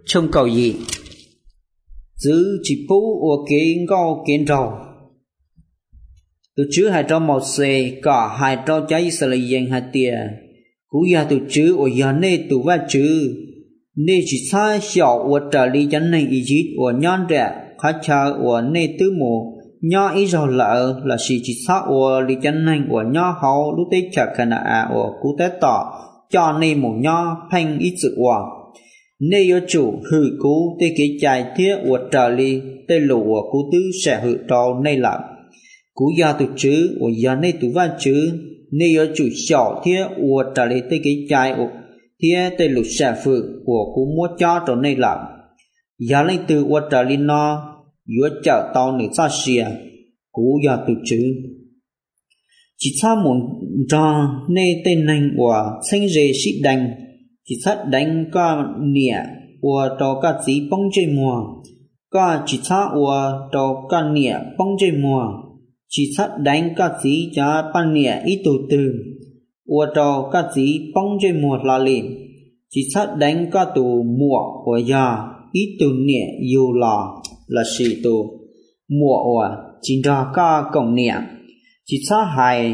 trông cầu gì giữ chỉ bố ở cái ngao kiến trầu từ trước hai trâu một xe cả hai trâu trái sợi dây hai tia cú ya từ trước ở nhà này từ vài chữ nên chỉ sai小我这里真能以及我娘的开车我内都么娘一着了là chỉ sai我里真能我娘好lúc đấy chắc khả năng我cú té tỏ cho nên một nhau phanh ít sự hòa nên yêu chủ hư cú tê cái chạy thiết của trở li tê lụ của cú tứ sẽ hư trâu nên là cú gia tu chữ của gia nên tu văn chữ nên yêu chủ小thiết của trở li tê cái chạy của thiết tê lụ sẽ phự của cú mua cho trâu nên là gia lên từ của trở li nó yếu chợ tao nữ xa xìa cú gia tu chữ chỉ sao muốn cho nên tên này của sinh rể sĩ đành chỉ sát đánh có nịa của trò cá gì bông chơi mùa có chỉ sát của trò cá nịa bông chơi mùa chỉ sát đánh cá gì cho ban nịa ít từ từ của trò cá gì bông chơi mùa là liền chỉ sát đánh cá tù mùa của già ít từ nịa yêu là sĩ tù mùa của chỉ ra cá cổng nịa chỉ sát hài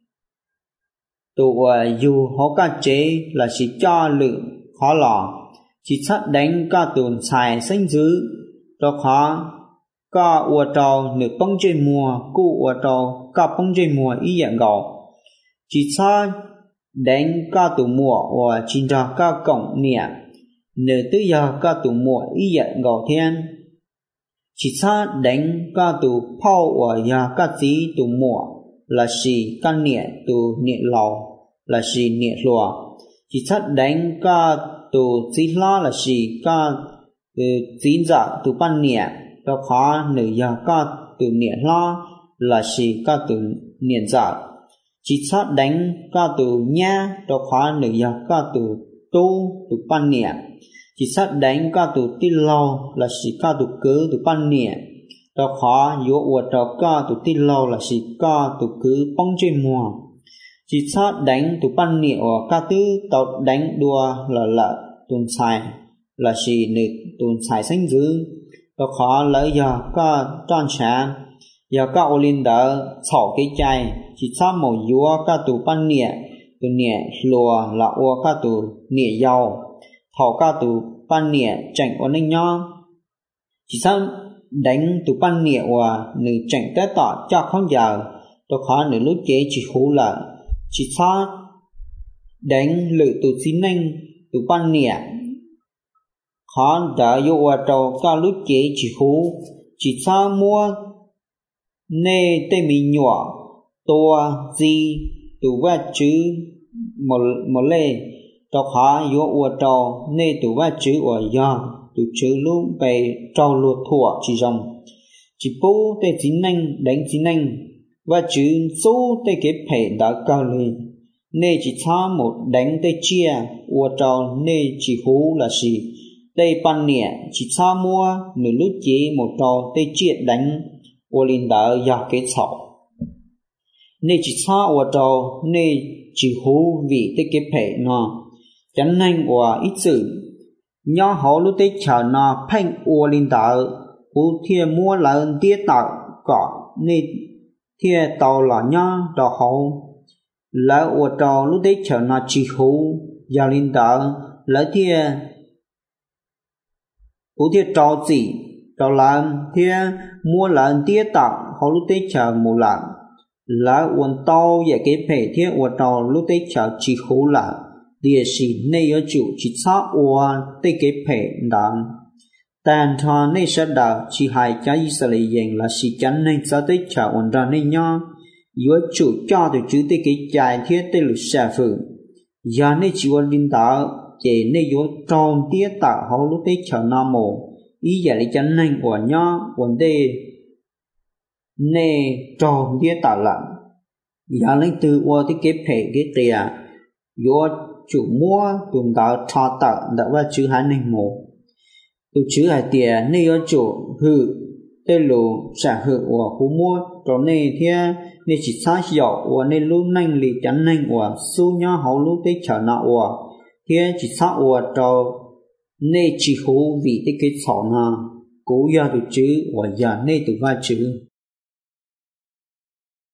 tụ dù họ cá chế là chỉ cho lượng khó lò chỉ sát đánh cá tồn xài xanh dữ đó khó cá ua trâu nửa bông chơi mùa cụ ua trâu cá bông chơi mùa ý dạng gạo chỉ sát đánh cá tụ mùa và chín ra cá cổng nè nửa tư giờ cá tụ mùa ý dạng gạo thiên chỉ sát đánh cá tụ phao và giờ cá gì tụ mùa là chỉ cá nè tụ nè lầu là chỉ nè lùa chỉ sát đánh cá tụ chỉ la là chỉ cá chín dạ tụ ban nè đó khó nửa giờ cá tụ nè la là chỉ cá tụ nè dạ chỉ sát đánh cá tụ nha đó khó nửa giờ cá tụ tụ ban nè chỉ sát đánh cá tụ tì lâu là chỉ cá tụ cứ tụ ban nè đó khó yếu uất đó cá tụ tì lâu là chỉ cá tụ cứ bông chơi mùa chỉ sát đánh tụ ban nịa ở cá tư tàu đánh đua là tuần xài là chỉ nịt tuần xài xanh dữ đó khó lấy giờ cá tròn sáng giờ cá olin đỡ xỏ cái chai chỉ sát màu yếu cá tụ ban nịa tụ nịa lùa là ua cá tụ nịa dầu thảo cá tụ ban nịa chảnh ở ninh nhó chỉ sát đánh tụ ban nịa và nữ chảnh té tỏ cho không giờ đó khó nữ lúc chế chỉ hú là chỉ sát đánh lự tụ xin ninh tụ ban nịa khó đã yêu ở trâu ca lúc chế chỉ hú chỉ sát mua nê tê mì nhỏ tua gì tụ va chữ một lê đó khó yêu ở trâu nê tụ va chữ ở giò tụ chữ lúc bày trâu luộc thủa chỉ dòng chỉ bố tê xin ninh đánh xin ninh và chữ số tê cái phải đã cao lên nên chỉ thả một đánh tê chia ua trâu nên chỉ hú là gì tê ban nè chỉ thả mua nửa lúc chỉ một trâu tê chia đánh ua linh đã giặc cái sọc nên chỉ thả ua trâu nên chỉ hú vì tê cái phải nó chẳng nên ua ít sự nhỏ họ lúc tê chờ nó phanh ua linh đã ua thiên mua là tiết tạo cọ nên thiê tàu là nhá đào hậu lại ở tàu lúc đấy chờ nó chỉ hú gia linh đạo lại thiê ủ thiê tàu gì tàu làm thiê mua là tiết tạo họ lúc đấy chờ mù làm lại uốn tàu về cái phải thiê ở tàu lúc đấy chờ chỉ hú là địa sĩ này ở chủ chỉ sát uốn tới cái phải đàn但他那时的去海加以色列人了是真能找对查问到那样，有主教的主的给家贴的路师傅，也那只我领导也那有装跌打好路的查那么，伊也里真能我样问的那装跌打了，也那từ我的给赔给这样，有主摸领导查打的我只还能么。tụ chữ hải tiền nơi ở chỗ hư tê lù sản hư của cú mua cho nên thế nên chỉ sát dạo của nên lúc nanh lì chắn nanh của su nhá hậu lúc tê chờ nọ của thế chỉ sát của cho nên chỉ hú vì cái sọ na cố giờ được chứ và giờ nên tự va chứ